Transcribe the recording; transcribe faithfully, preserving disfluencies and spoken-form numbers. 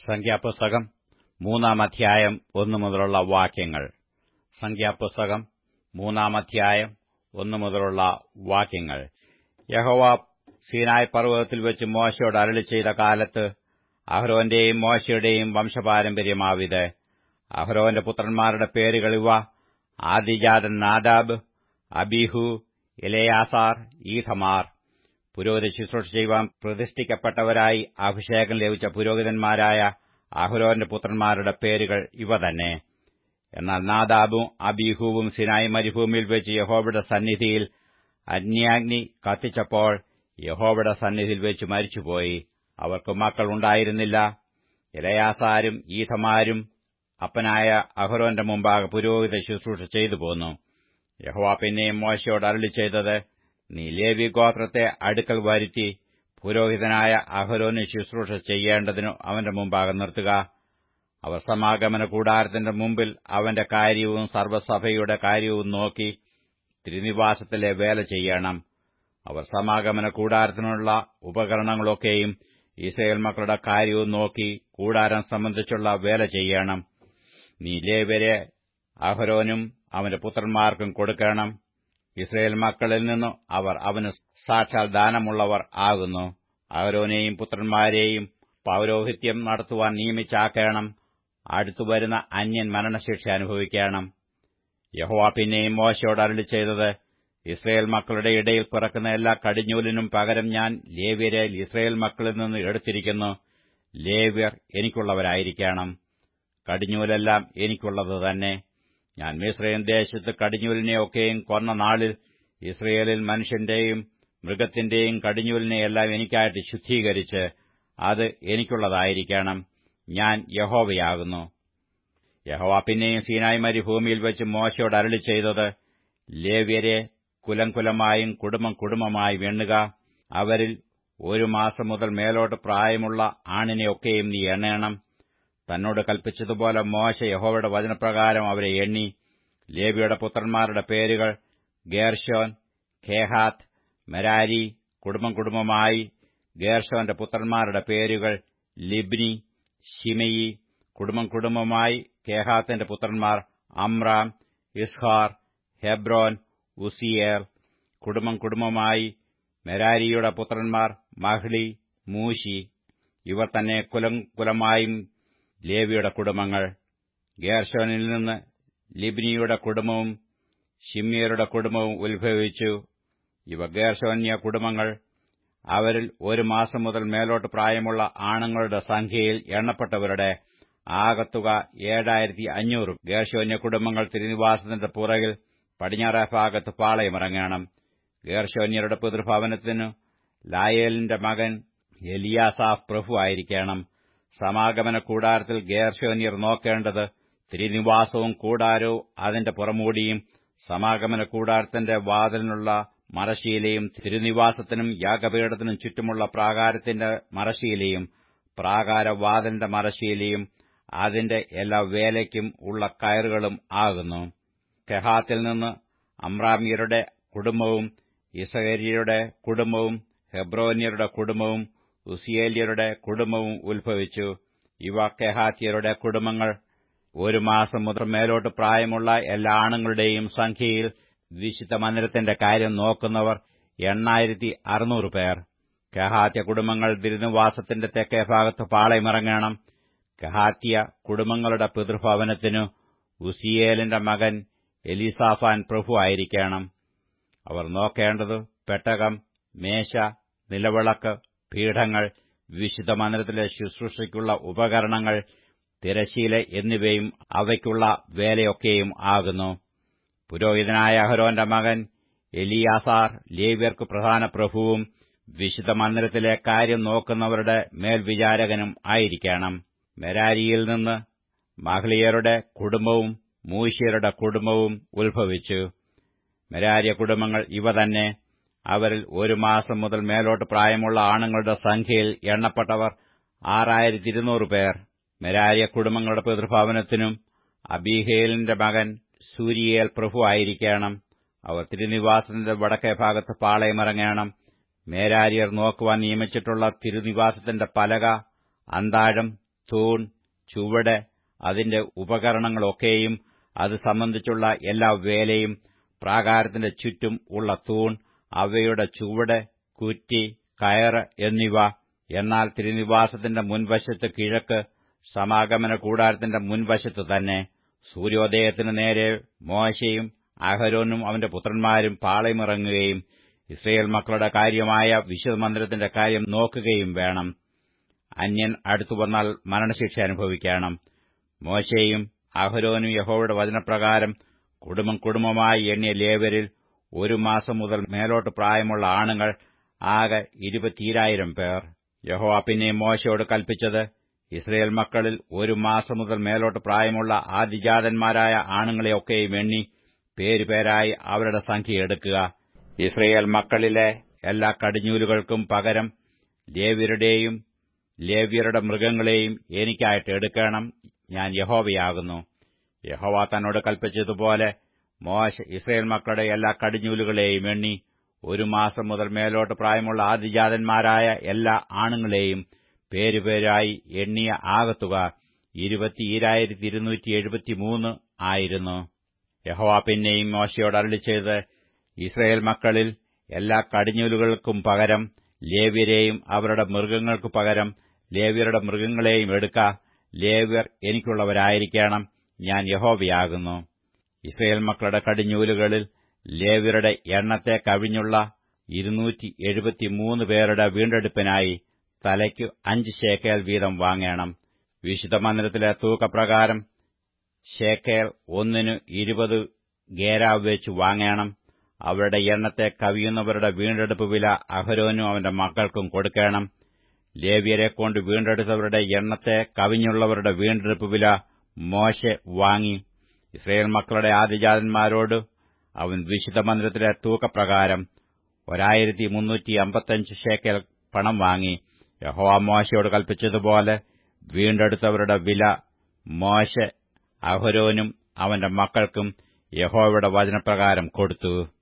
സംഖ്യാപുസ്തകം മൂന്നാം അധ്യായം ഒന്നു മുതലുള്ള വാക്യങ്ങൾ. സംഖ്യാപുസ്തകം മൂന്നാം അധ്യായം ഒന്നു മുതലുള്ള വാക്യങ്ങൾ. യഹോവ സീനായ് പർവ്വതത്തിൽ വെച്ച് മോശയോട് അരുളിച്ചെയ്ത കാലത്ത് അഹരോന്റെയും മോശയുടെയും വംശപാരമ്പര്യമാവിത്. അഹരോന്റെ പുത്രന്മാരുടെ പേരുകൾ ഇവ: ആദിജാതൻ നാദാബ്, അബീഹു, എലെയാസാർ, ഈഥമാർ. പുരോഹിത ശുശ്രൂഷ ചെയ്യുവാൻ പ്രതിഷ്ഠിക്കപ്പെട്ടവരായി അഭിഷേകം ലഭിച്ച പുരോഹിതന്മാരായ അഹരോന്റെ പുത്രന്മാരുടെ പേരുകൾ ഇവ തന്നെ. എന്നാൽ നാദാബും അബീഹുവും സിനായി മരുഭൂമിയിൽ വെച്ച് യഹോവയുടെ സന്നിധിയിൽ അഗ്നിയാഗ്നി കത്തിച്ചപ്പോൾ യഹോവയുടെ സന്നിധിയിൽ വെച്ച് മരിച്ചുപോയി. അവർക്ക് മക്കൾ ഉണ്ടായിരുന്നില്ല. എലെയാസാരും ഈഥമാരും അപ്പനായ അഹരോന്റെ മുമ്പാകെ പുരോഹിത ശുശ്രൂഷ ചെയ്തു പോന്നു. യഹോവ പിന്നെയും മോശയോട് അരുളിച്ചെയ്തത്: നീ ലേവി ഗോത്രത്തെ അടുക്കൽ വരുത്തി പുരോഹിതനായ അഹരോന് ശുശ്രൂഷ ചെയ്യേണ്ടതിനു അവന്റെ മുമ്പാകെ നിർത്തുക. അവർ സമാഗമന കൂടാരത്തിന്റെ മുമ്പിൽ അവന്റെ കാര്യവും സർവ്വസഭയുടെ കാര്യവും നോക്കി തിരുനിവാസത്തിലെ വേല ചെയ്യണം. അവർ സമാഗമന കൂടാരത്തിനുള്ള ഉപകരണങ്ങളൊക്കെയും യിസ്രായേൽ മക്കളുടെ കാര്യവും നോക്കി കൂടാരം സംബന്ധിച്ചുള്ള വേല ചെയ്യണം. നീ ലേവ്യരെ അഹരോനും അവന്റെ പുത്രന്മാർക്കും കൊടുക്കണം. യിസ്രായേൽ മക്കളിൽ നിന്നു അവർ അവന് സാക്ഷാൽ ദാനമുള്ളവർ ആകുന്നു. അഹരോനെയും പുത്രന്മാരെയും പൌരോഹിത്യം നടത്തുവാൻ നിയമിച്ചാക്കണം. അടുത്തുവരുന്ന അന്യൻ മരണശിക്ഷ അനുഭവിക്കണം. യഹോവ പിന്നെയും മോശയോട് അരുളിച്ചെയ്തത്: യിസ്രായേൽ മക്കളുടെ ഇടയിൽ പിറക്കുന്ന എല്ലാ കടിഞ്ഞൂലിനും പകരം ഞാൻ ലേവ്യരെ യിസ്രായേൽ മക്കളിൽ നിന്ന് എടുത്തിരിക്കുന്നു. ലേവ്യർ എനിക്കുള്ളവരായിരിക്കണം. കടിഞ്ഞൂലെല്ലാം എനിക്കുള്ളത് തന്നെ. ഞാൻ മിസ്രയീം ദേശത്ത് കടിഞ്ഞൂലിനെയൊക്കെയും കൊന്ന നാളിൽ യിസ്രായേലിൽ മനുഷ്യന്റെയും മൃഗത്തിന്റെയും കടിഞ്ഞൂലിനെയെല്ലാം എനിക്കായിട്ട് ശുദ്ധീകരിച്ച് അത് എനിക്കുള്ളതായിരിക്കണം. ഞാൻ യഹോവയാകുന്നു. യഹോവ പിന്നെയും സീനായ് മരുഭൂമിയിൽ വെച്ച് മോശയോട് അരുളിച്ചെയ്തത്: ലേവ്യരെ കുലം കുലമായും കുടുംബം കുടുംബമായും എണ്ണുക. അവരിൽ ഒരു മാസം മുതൽ മേലോട്ട് പ്രായമുള്ള ആണിനെയൊക്കെയും നീ എണ്ണണം. തന്നോട് കൽപ്പിച്ചതുപോലെ മോശെ യഹോവയുടെ വചനപ്രകാരം അവരെ എണ്ണി. ലേവിയുടെ പുത്രന്മാരുടെ പേരുകൾ: ഗേർശോൻ, ഖേഹാത്ത്, മെരാരി. കുടുംബം കുടുംബമായി ഗേർശോന്റെ പുത്രന്മാരുടെ പേരുകൾ: ലിബ്നി, ശിമെയി. കുടുംബം കുടുംബമായി ഖേഹാത്തിന്റെ പുത്രന്മാർ: അമ്രാം, ഇസ്ഹാർ, ഹെബ്രോൻ, ഉസിയേൽ. കുടുംബം കുടുംബമായി മെരാരിയുടെ പുത്രന്മാർ: മഹ്ലി, മൂശി. ഇവർ തന്നെ കുലം കുലമായും ലേവിയുടെ കുടുംബങ്ങൾ. ഗേർശോനിൽ നിന്ന് ലിബ്നിയുടെ കുടുംബവും ശിമ്യരുടെ കുടുംബവും ഉത്ഭവിച്ചു. ഇവ ഗേർശോന്യ കുടുംബങ്ങൾ. അവരിൽ ഒരു മാസം മുതൽ മേലോട്ട് പ്രായമുള്ള ആണുങ്ങളുടെ സംഖ്യയിൽ എണ്ണപ്പെട്ടവരുടെ ആകത്തുക ഏഴായിരത്തി അഞ്ഞൂറ്. ഗേർശോന്യ കുടുംബങ്ങൾ തിരുനിവാസത്തിന്റെ പുറകിൽ പടിഞ്ഞാറെ ഭാഗത്ത് പാളയമിറങ്ങണം. ഗേർശോന്യരുടെ പിതൃഭവനത്തിനു ലായേലിന്റെ മകൻ എലിയാസാഫ് പ്രഭുവായിരിക്കണം. സമാഗമന കൂടാരത്തിൽ ഗേർശോന്യർ നോക്കേണ്ടത് തിരുനിവാസവും കൂടാരവും അതിന്റെ പുറമൂടിയും സമാഗമന കൂടാരത്തിന്റെ വാതിലിനുള്ള മറശ്ശീലയും തിരുനിവാസത്തിനും യാഗപീഠത്തിനും ചുറ്റുമുള്ള പ്രാകാരത്തിന്റെ മറശ്ശീലയും പ്രാകാരവാതിലിന്റെ മറശ്ശീലയും അതിന്റെ എല്ലാ വേലയ്ക്കും ഉള്ള കയറുകളും ആകുന്നു. കെഹാത്തിൽ നിന്ന് അമ്രാമ്യരുടെ കുടുംബവും ഇസഹര്യരുടെ കുടുംബവും ഹെബ്രോന്യരുടെ കുടുംബവും ഉസിയേല്യരുടെ കുടുംബവും ഉത്ഭവിച്ചു. ഇവ കെഹാത്യരുടെ കുടുംബങ്ങൾ. ഒരു മാസം മുതൽ മേലോട്ട് പ്രായമുള്ള എല്ലാ ആണുങ്ങളുടെയും സംഖ്യയിൽ വിശുദ്ധ മന്ദിരത്തിന്റെ കാര്യം നോക്കുന്നവർ എണ്ണായിരത്തി അറുന്നൂറ് പേർ. കെഹാത്യ കുടുംബങ്ങൾ തിരുനിവാസത്തിന്റെ തെക്കേ ഭാഗത്ത് പാളയമിറങ്ങണം. കെഹാത്യ കുടുംബങ്ങളുടെ പിതൃഭവനത്തിനു ഉസിയേലിന്റെ മകൻ എലീസാഫാൻ പ്രഭുവായിരിക്കണം. അവർ നോക്കേണ്ടത് പെട്ടകം, മേശ, നിലവിളക്ക്, പീഠങ്ങൾ, വിശുദ്ധ മന്ദിരത്തിലെ ശുശ്രൂഷയ്ക്കുള്ള ഉപകരണങ്ങൾ, തിരശ്ശീല എന്നിവയും അവയ്ക്കുള്ള വേലയൊക്കെയും ആകുന്നു. പുരോഹിതനായ അഹരോന്റെ മകൻ എലിയാസാർ ലേവ്യർക്ക് പ്രധാന പ്രഭുവും വിശുദ്ധ മന്ദിരത്തിലെ കാര്യം നോക്കുന്നവരുടെ മേൽവിചാരകനും ആയിരിക്കണം. മെരാരിയിൽ നിന്ന് മഹ്ലിയരുടെ കുടുംബവും മൂശ്യരുടെ കുടുംബവും ഉത്ഭവിച്ചു. മെരാരിയ കുടുംബങ്ങൾ ഇവ തന്നെ. അവരിൽ ഒരു മാസം മുതൽ മേലോട്ട് പ്രായമുള്ള ആണുങ്ങളുടെ സംഖ്യയിൽ എണ്ണപ്പെട്ടവർ ആറായിരത്തി ഇരുന്നൂറ് പേർ. മെരാരിയ കുടുംബങ്ങളുടെ പിതൃഭവനത്തിനും അബീഹേലിന്റെ മകൻ സൂരിയേൽ പ്രഭുവായിരിക്കണം. അവർ തിരുനിവാസത്തിന്റെ വടക്കേ ഭാഗത്ത് പാളയമിറങ്ങണം. മേരാരിയർ നോക്കുവാൻ നിയമിച്ചിട്ടുള്ള തിരുനിവാസത്തിന്റെ പലക, അന്താഴം, തൂൺ, ചുവട്, അതിന്റെ ഉപകരണങ്ങളൊക്കെയും അത് സംബന്ധിച്ചുള്ള എല്ലാ വേലയും, പ്രാകാരത്തിന്റെ ചുറ്റും ഉള്ള തൂൺ, അവയുടെ ചുവട്, കുറ്റി, കയറ് എന്നിവ. എന്നാൽ തിരുനിവാസത്തിന്റെ മുൻവശത്ത് കിഴക്ക്, സമാഗമന കൂടാരത്തിന്റെ മുൻവശത്ത് തന്നെ, സൂര്യോദയത്തിനു നേരെ മോശെയും അഹരോനും അവന്റെ പുത്രന്മാരും പാളയമിറങ്ങുകയും ഇസ്രായേൽ മക്കളുടെ കാര്യമായ വിശുദ്ധമന്ദിരത്തിന്റെ കാര്യം നോക്കുകയും വേണം. അന്യൻ അടുത്തുവന്നാൽ മരണശിക്ഷ അനുഭവിക്കണം. മോശെയും അഹരോനും യഹോവയുടെ വചനപ്രകാരം കുടുംബം കുടുംബമായി എണ്ണിയ ലേവ്യരിൽ ഒരു മാസം മുതൽ മേലോട്ട് പ്രായമുള്ള ആണുങ്ങൾ ആകെ ഇരുപത്തിരായിരം പേർ. യഹോവ പിന്നെയും മോശയോട് കൽപ്പിച്ചത്, ഇസ്രായേൽ മക്കളിൽ ഒരു മാസം മുതൽ മേലോട്ട് പ്രായമുള്ള ആദിജാതന്മാരായ ആണുങ്ങളെയൊക്കെയും എണ്ണി പേരുപേരായി അവരുടെ സംഖ്യ എടുക്കുക. ഇസ്രായേൽ മക്കളിലെ എല്ലാ കടിഞ്ഞൂലുകൾക്കും പകരം ലേവ്യരുടെയും ലേവ്യരുടെ മൃഗങ്ങളെയും എനിക്കായിട്ട് എടുക്കണം. ഞാൻ യഹോവയാകുന്നു. യഹോവ തന്നോട് കൽപ്പിച്ചതുപോലെ മോശെ ഇസ്രായേൽ മക്കളുടെ എല്ലാ കടിഞ്ഞൂലുകളെയും എണ്ണി ഒരു മാസം മുതൽ മേലോട്ട് പ്രായമുള്ള ആദിജാതന്മാരായ എല്ലാ ആണുങ്ങളെയും പേരുപേരായി എണ്ണിയ ആകത്തുക ഇരുപത്തിരായിരത്തി ഇരുന്നൂറ്റി എഴുപത്തിമൂന്ന് ആയിരുന്നു. യഹോവ പിന്നെയും മോശയോട് അരുളിച്ചെയ്ത്, ഇസ്രായേൽ മക്കളിൽ എല്ലാ കടിഞ്ഞൂലുകൾക്കും പകരം ലേവ്യരെയും അവരുടെ മൃഗങ്ങൾക്കു പകരം ലേവ്യരുടെ മൃഗങ്ങളെയും എടുക്ക. ലേവ്യർ എനിക്കുള്ളവരായിരിക്കണം. ഞാൻ യഹോവയാകുന്നു. ഇസ്രായേൽ മക്കളുടെ കടിഞ്ഞൂലുകളിൽ ലേവ്യരുടെ എണ്ണത്തെ കവിഞ്ഞുള്ള ഇരുന്നൂറ്റി എഴുപത്തിമൂന്ന് പേരുടെ വീണ്ടെടുപ്പിനായി തലയ്ക്കു അഞ്ച് ശേക്കേൽ വീതം വാങ്ങേണം. വിശുദ്ധമന്ദിരത്തിലെ തൂക്കപ്രകാരം ശേക്കേൽ ഒന്നിനു ഇരുപത് ഗേരാവ് വെച്ച് വാങ്ങേണം. അവരുടെ എണ്ണത്തെ കവിയുന്നവരുടെ വീണ്ടെടുപ്പ് വില അഹരോനും അവന്റെ മക്കൾക്കും കൊടുക്കണം. ലേവ്യരെക്കൊണ്ട് വീണ്ടെടുത്തവരുടെ എണ്ണത്തെ കവിഞ്ഞുള്ളവരുടെ വീണ്ടെടുപ്പ് വില മോശെ വാങ്ങി. ഇസ്രായേൽ മക്കളുടെ ആദിജാതന്മാരോട് അവൻ വിശുദ്ധമന്ദിരത്തിലെ തൂക്കപ്രകാരം ഒരായിരത്തി മുന്നൂറ്റി അമ്പത്തഞ്ച് ശേക്കേൽ പണം വാങ്ങി. യഹോവ മോശയോട് കൽപ്പിച്ചതുപോലെ വീണ്ടെടുത്തവരുടെ വില മോശെ അഹരോനും അവന്റെ മക്കൾക്കും യഹോവയുടെ വചനപ്രകാരം കൊടുത്തു.